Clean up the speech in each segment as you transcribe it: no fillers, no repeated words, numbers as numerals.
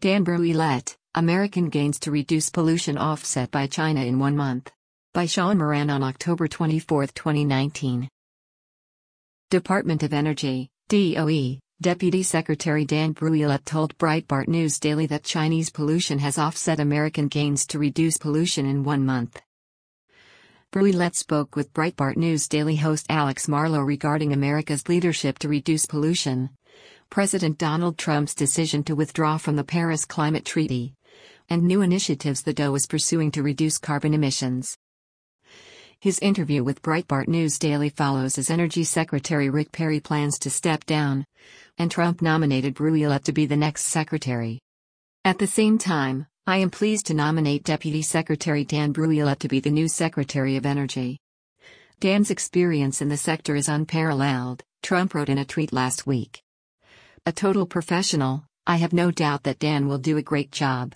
Dan Brouillette, American gains to reduce pollution offset by China in 1 month. By Sean Moran on October 24, 2019. Department of Energy, DOE, Deputy Secretary Dan Brouillette told Breitbart News Daily that Chinese pollution has offset American gains to reduce pollution in 1 month. Brouillette spoke with Breitbart News Daily host Alex Marlow regarding America's leadership to reduce pollution, President Donald Trump's decision to withdraw from the Paris Climate Treaty, and new initiatives the DOE is pursuing to reduce carbon emissions. His interview with Breitbart News Daily follows as Energy Secretary Rick Perry plans to step down, and Trump nominated Brouillette to be the next secretary. At the same time, I am pleased to nominate Deputy Secretary Dan Brouillette to be the new Secretary of Energy. Dan's experience in the sector is unparalleled, Trump wrote in a tweet last week. A total professional, I have no doubt that Dan will do a great job.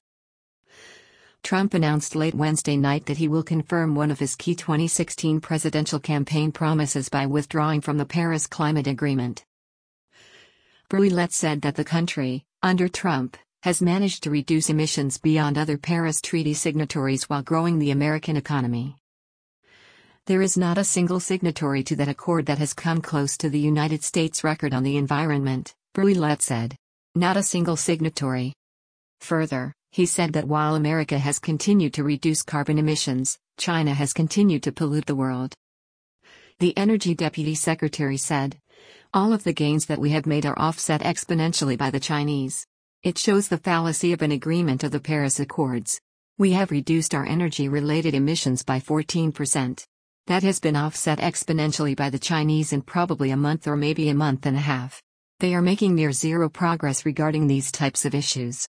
Trump announced late Wednesday night that he will confirm one of his key 2016 presidential campaign promises by withdrawing from the Paris Climate Agreement. Brouillette said that the country, under Trump, has managed to reduce emissions beyond other Paris Treaty signatories while growing the American economy. There is not a single signatory to that accord that has come close to the United States record on the environment, Brouillette said. Not a single signatory. Further, he said that while America has continued to reduce carbon emissions, China has continued to pollute the world. The Energy Deputy Secretary said, "All of the gains that we have made are offset exponentially by the Chinese. It shows the fallacy of an agreement of the Paris Accords. We have reduced our energy-related emissions by 14%. That has been offset exponentially by the Chinese in probably a month or maybe a month and a half. They are making near zero progress regarding these types of issues."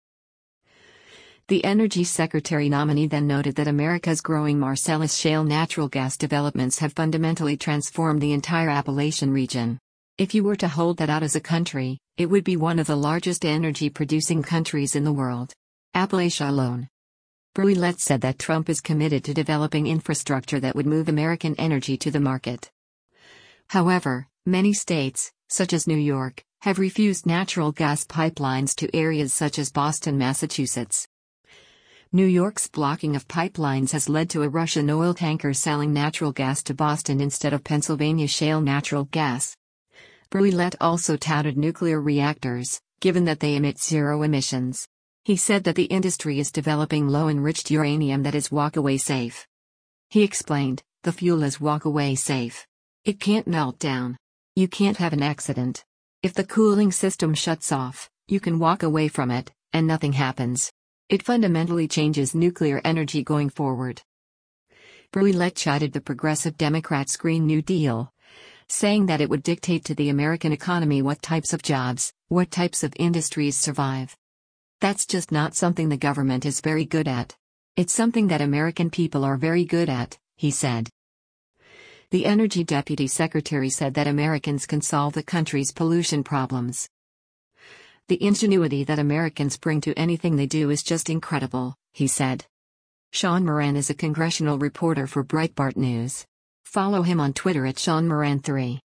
The Energy Secretary nominee then noted that America's growing Marcellus Shale natural gas developments have fundamentally transformed the entire Appalachian region. If you were to hold that out as a country, it would be one of the largest energy-producing countries in the world. Appalachia alone. Brouillette said that Trump is committed to developing infrastructure that would move American energy to the market. However, many states, such as New York, have refused natural gas pipelines to areas such as Boston, Massachusetts. New York's blocking of pipelines has led to a Russian oil tanker selling natural gas to Boston instead of Pennsylvania shale natural gas. Brouillette also touted nuclear reactors, given that they emit zero emissions. He said that the industry is developing low-enriched uranium that is walk-away safe. He explained, the fuel is walk-away safe. It can't melt down. You can't have an accident. If the cooling system shuts off, you can walk away from it, and nothing happens. It fundamentally changes nuclear energy going forward. Brouillette chided the Progressive Democrats' Green New Deal, saying that it would dictate to the American economy what types of jobs, what types of industries survive. That's just not something the government is very good at. It's something that American people are very good at, he said. The Energy Deputy Secretary said that Americans can solve the country's pollution problems. The ingenuity that Americans bring to anything they do is just incredible, he said. Sean Moran is a congressional reporter for Breitbart News. Follow him on Twitter at SeanMoran3.